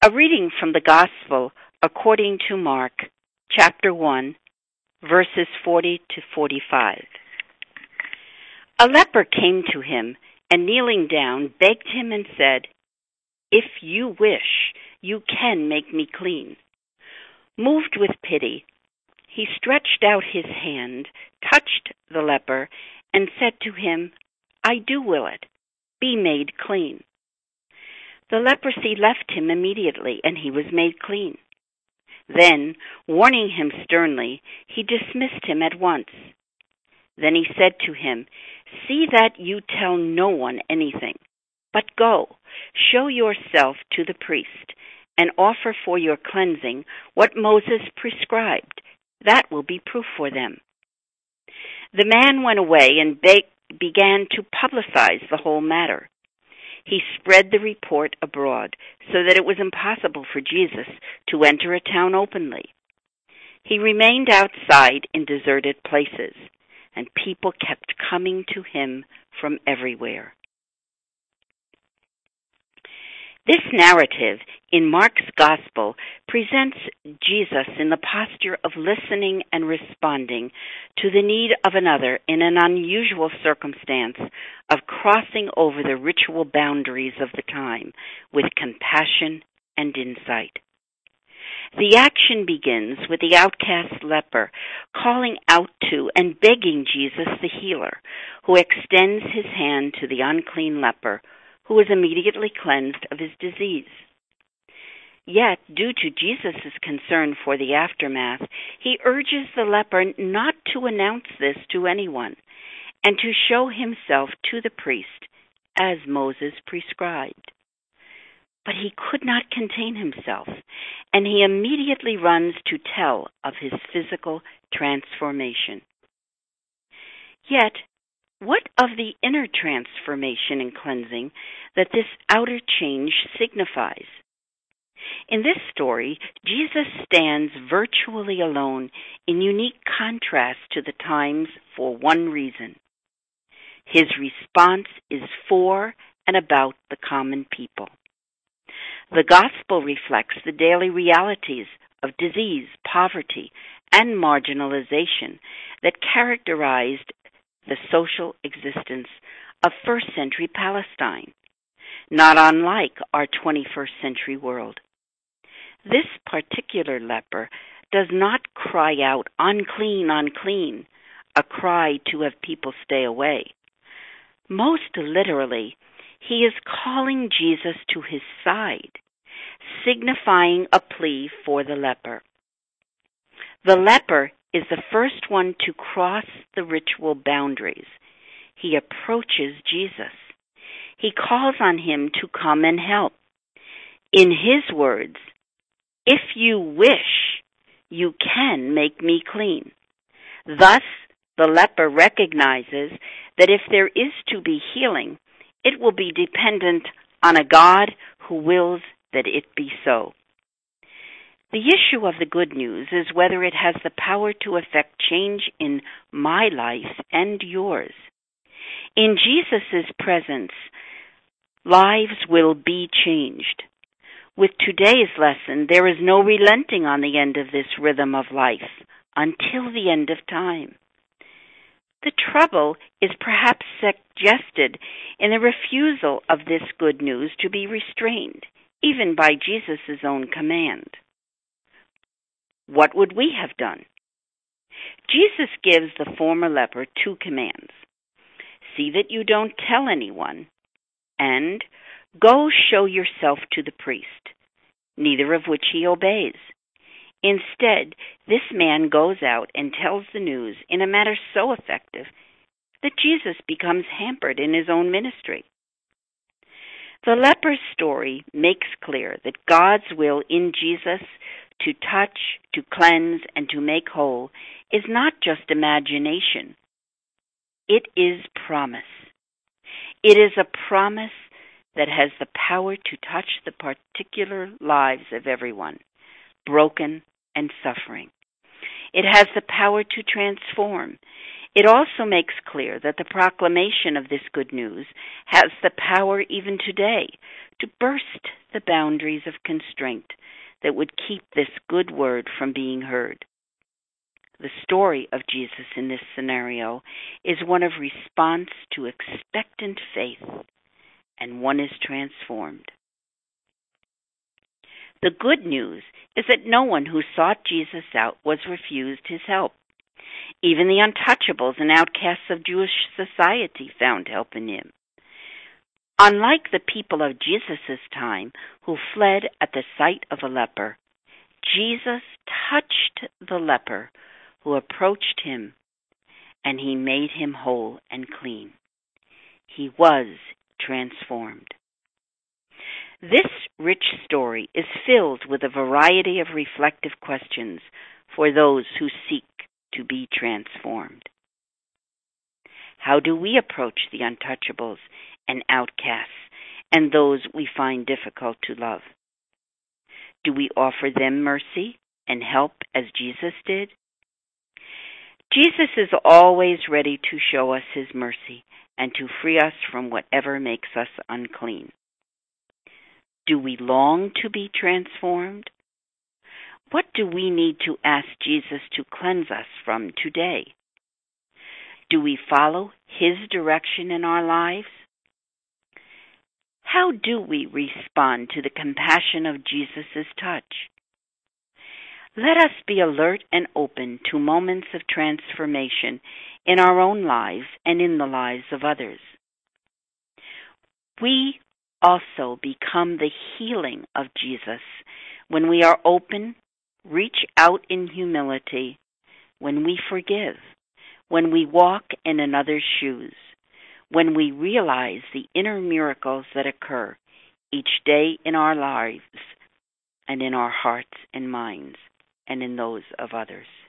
A reading from the Gospel according to Mark, chapter 1, verses 40 to 45. A leper came to him and, kneeling down, begged him and said, "If you wish, you can make me clean." Moved with pity, he stretched out his hand, touched the leper, and said to him, "I do will it. Be made clean." The leprosy left him immediately, and he was made clean. Then, warning him sternly, he dismissed him at once. Then he said to him, "See that you tell no one anything, but go, show yourself to the priest, and offer for your cleansing what Moses prescribed. That will be proof for them." The man went away and began to publicize the whole matter. He spread the report abroad so that it was impossible for Jesus to enter a town openly. He remained outside in deserted places, and people kept coming to him from everywhere. This narrative in Mark's Gospel presents Jesus in the posture of listening and responding to the need of another in an unusual circumstance of crossing over the ritual boundaries of the time with compassion and insight. The action begins with the outcast leper calling out to and begging Jesus, the healer, who extends his hand to the unclean leper, who was immediately cleansed of his disease. Yet, due to Jesus' concern for the aftermath, he urges the leper not to announce this to anyone and to show himself to the priest as Moses prescribed. But he could not contain himself, and he immediately runs to tell of his physical transformation. Yet, what of the inner transformation and cleansing that this outer change signifies? In this story, Jesus stands virtually alone in unique contrast to the times for one reason. His response is for and about the common people. The gospel reflects the daily realities of disease, poverty, and marginalization that characterized the social existence of first-century Palestine, not unlike our 21st century world. This particular leper does not cry out, "Unclean, unclean," a cry to have people stay away. Most literally, he is calling Jesus to his side, signifying a plea for the leper. The leper is the first one to cross the ritual boundaries. He approaches Jesus. He calls on him to come and help. In his words, "If you wish, you can make me clean." Thus, the leper recognizes that if there is to be healing, it will be dependent on a God who wills that it be so. The issue of the good news is whether it has the power to effect change in my life and yours. In Jesus' presence, lives will be changed. With today's lesson, there is no relenting on the end of this rhythm of life until the end of time. The trouble is perhaps suggested in the refusal of this good news to be restrained, even by Jesus' own command. What would we have done? Jesus gives the former leper two commands: "See that you don't tell anyone," and "Go show yourself to the priest," neither of which he obeys. Instead, this man goes out and tells the news in a manner so effective that Jesus becomes hampered in his own ministry. The leper's story makes clear that God's will in Jesus to touch, to cleanse, and to make whole is not just imagination. It is promise. It is a promise that has the power to touch the particular lives of everyone, broken and suffering. It has the power to transform. It also makes clear that the proclamation of this good news has the power even today to burst the boundaries of constraint that would keep this good word from being heard. The story of Jesus in this scenario is one of response to expectant faith, and one is transformed. The good news is that no one who sought Jesus out was refused his help. Even the untouchables and outcasts of Jewish society found help in him. Unlike the people of Jesus' time who fled at the sight of a leper, Jesus touched the leper who approached him, and he made him whole and clean. He was transformed. This rich story is filled with a variety of reflective questions for those who seek to be transformed. How do we approach the untouchables and outcasts and those we find difficult to love? Do we offer them mercy and help as Jesus did? Jesus is always ready to show us his mercy and to free us from whatever makes us unclean. Do we long to be transformed? What do we need to ask Jesus to cleanse us from today? Do we follow his direction in our lives? How do we respond to the compassion of Jesus' touch? Let us be alert and open to moments of transformation in our own lives and in the lives of others. We also become the healing of Jesus when we are open, reach out in humility, when we forgive, when we walk in another's shoes, when we realize the inner miracles that occur each day in our lives and in our hearts and minds and in those of others.